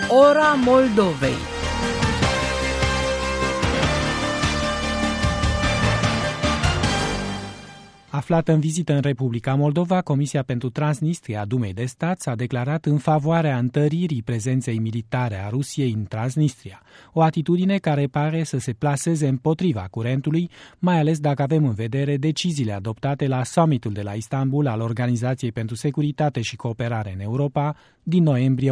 Ora Moldovei. Aflată în vizită în Republica Moldova, Comisia pentru Transnistria a Dumei de Stat s-a declarat în favoarea întăririi prezenței militare a Rusiei în Transnistria, o atitudine care pare să se plaseze împotriva curentului, mai ales dacă avem în vedere deciziile adoptate la summitul de la Istanbul al Organizației pentru Securitate și Cooperare în Europa din noiembrie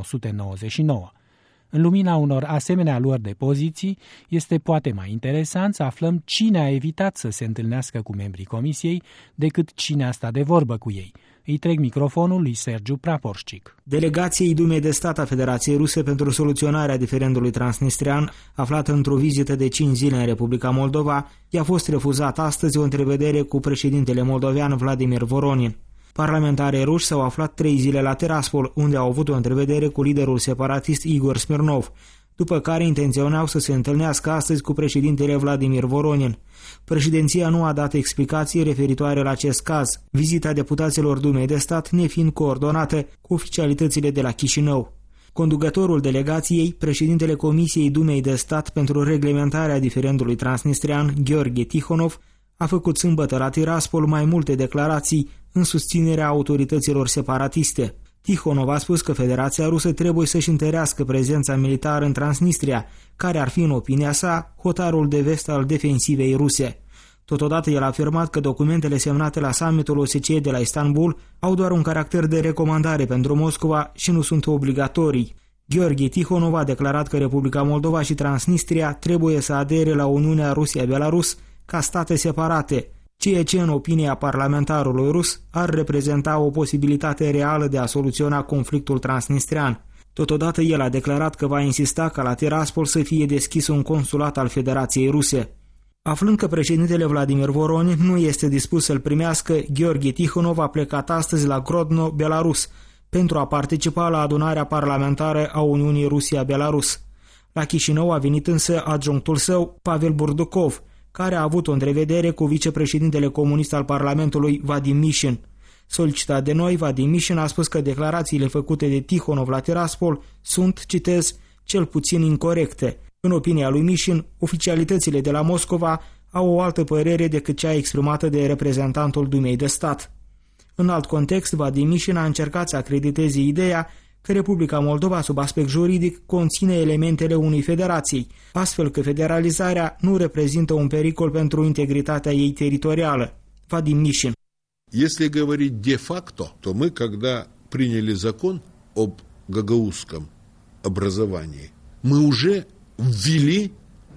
1999. În lumina unor asemenea luări de poziții, este poate mai interesant să aflăm cine a evitat să se întâlnească cu membrii Comisiei decât cine a stat de vorbă cu ei. Îi trec microfonul lui Sergiu Praporșcic. Delegației Dumei de Stat a Federației Ruse pentru soluționarea diferendului transnistrian, aflată într-o vizită de 5 zile în Republica Moldova, i-a fost refuzat astăzi o întrevedere cu președintele moldovean Vladimir Voronin. Parlamentarii ruși s-au aflat 3 zile la Tiraspol, unde au avut o întrevedere cu liderul separatist Igor Smirnov, după care intenționau să se întâlnească astăzi cu președintele Vladimir Voronin. Președinția nu a dat explicații referitoare la acest caz, vizita deputaților Dumei de Stat nefiind coordonată cu oficialitățile de la Chișinău. Conducătorul delegației, președintele Comisiei Dumei de Stat pentru reglementarea diferendului transnistrian, Gheorghe Tihonov, a făcut sâmbătă la Tiraspol mai multe declarații în susținerea autorităților separatiste. Tihonov a spus că Federația Rusă trebuie să-și întărească prezența militară în Transnistria, care ar fi, în opinia sa, hotarul de vest al defensivei ruse. Totodată el a afirmat că documentele semnate la summitul OSCE de la Istanbul au doar un caracter de recomandare pentru Moscova și nu sunt obligatorii. Gheorghe Tihonov a declarat că Republica Moldova și Transnistria trebuie să adere la Uniunea Rusia-Belarus ca state separate, ceea ce, în opinia parlamentarului rus, ar reprezenta o posibilitate reală de a soluționa conflictul transnistrian. Totodată el a declarat că va insista ca la Tiraspol să fie deschis un consulat al Federației Ruse. Aflând că președintele Vladimir Voronin nu este dispus să-l primească, Gheorghe Tihonov a plecat astăzi la Grodno, Belarus, pentru a participa la adunarea parlamentară a Uniunii Rusia-Belarus. La Chișinău a venit însă adjunctul său, Pavel Burdukov, care a avut o întrevedere cu vicepreședintele comunist al Parlamentului, Vadim Mishin. Solicitat de noi, Vadim Mishin a spus că declarațiile făcute de Tihonov la Tiraspol sunt, citez, cel puțin incorecte. În opinia lui Mishin, oficialitățile de la Moscova au o altă părere decât cea exprimată de reprezentantul Dumei de Stat. În alt context, Vadim Mishin a încercat să acrediteze ideea că Republica Moldova, sub aspect juridic, conține elementele unei federații, astfel că federalizarea nu reprezintă un pericol pentru integritatea ei teritorială. Vadim Mishin. Если говорить de facto, то мы, когда приняли закон об гагаузском образовании, мы уже ввели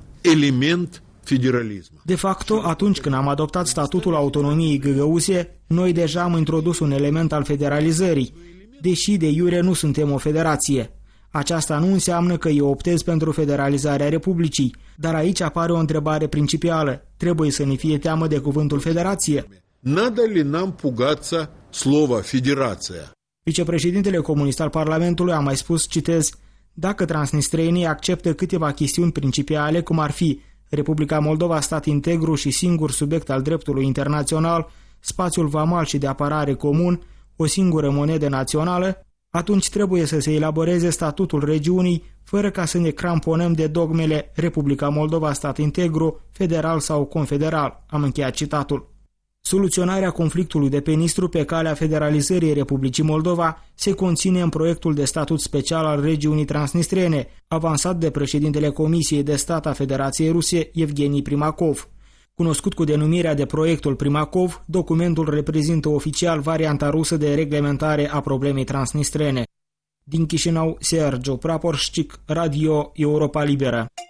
элемент federalism. De facto, atunci când am adoptat statutul autonomiei găgăuze, noi deja am introdus un element al federalizării, deși de iure nu suntem o federație. Aceasta nu înseamnă că eu optez pentru federalizarea Republicii, dar aici apare o întrebare principială. Trebuie să ne fie teamă de cuvântul federație? Надо ли нам пугаться слова федерация? Vicepreședintele comunist al Parlamentului a mai spus, citez, dacă transnistreenii acceptă câteva chestiuni principiale, cum ar fi Republica Moldova stat integru și singur subiect al dreptului internațional, spațiul vamal și de apărare comun, o singură monedă națională, atunci trebuie să se elaboreze statutul regiunii, fără ca să ne cramponăm de dogmele Republica Moldova stat integru, federal sau confederal. Am încheiat citatul. Soluționarea conflictului de pe Nistru pe calea federalizării Republicii Moldova se conține în proiectul de statut special al regiunii transnistrene, avansat de președintele Comisiei de Stat a Federației Ruse, Evgeni Primakov. Cunoscut cu denumirea de proiectul Primakov, documentul reprezintă oficial varianta rusă de reglementare a problemei transnistrene. Din Chișinău, Sergiu Praporșcic, Radio Europa Liberă.